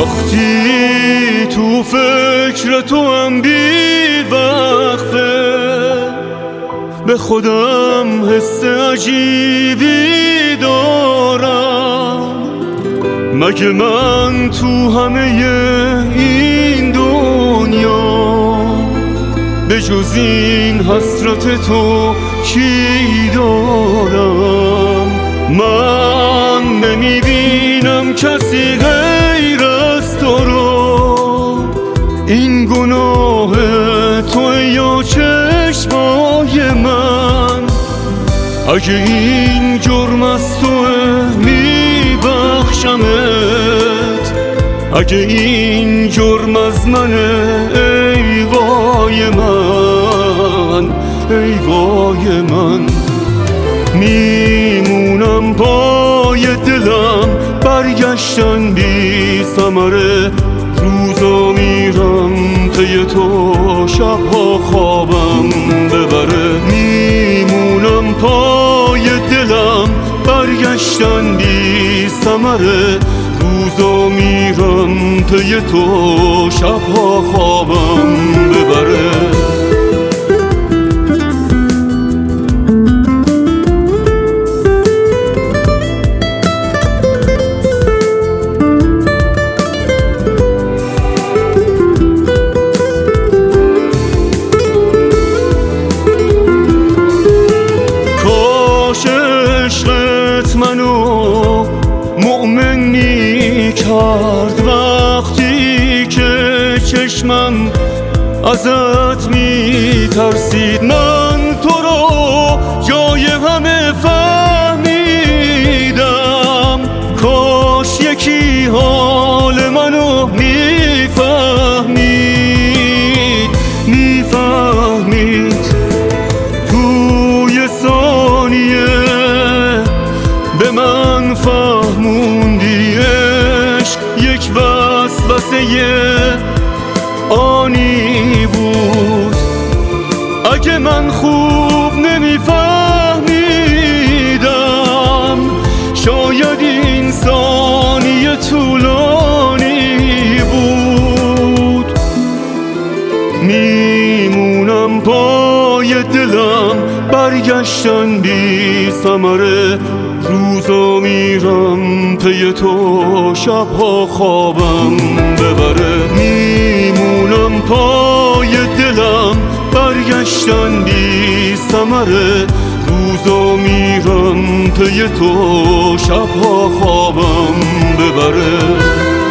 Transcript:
وقتی تو فکر تو هم بی وقفه به خودم حس عجیبی دارم. مگه من تو همه این دنیا به جز این حسرت تو چی دارم؟ من نمیبینم کسی غیر از تو رو. این گناه تو یا چشمای من؟ اگه این جرم از توه میبخشمت، اگه این جرم از منه ای وای من، ای وای من. میمونم پای دلم برگشتن بی ثمره، روزا میرم پی تو شبها خوابم ببره. میمونم پای دلم برگشتن بی ثمره، روزا میرم پی تو شبها خوابم ببره. منو مؤمن میکرد وقتی که چشمم ازت میترسید. من تو رو جای همه فهمیدم، کاش یکی حال منو میفهمید توی ثانیه به من فهموندی عشق یک وسوسه آنی بود. اگه من خوب نمیفهمیدم شاید این ثانیه طولانی بود. میمونم پای دلم برگشتن بی ثمره، روزا میرم پی تو شبها خوابم ببره. میمونم پای دلم برگشتن بی ثمره، روزا میرم پی تو شبها خوابم ببره.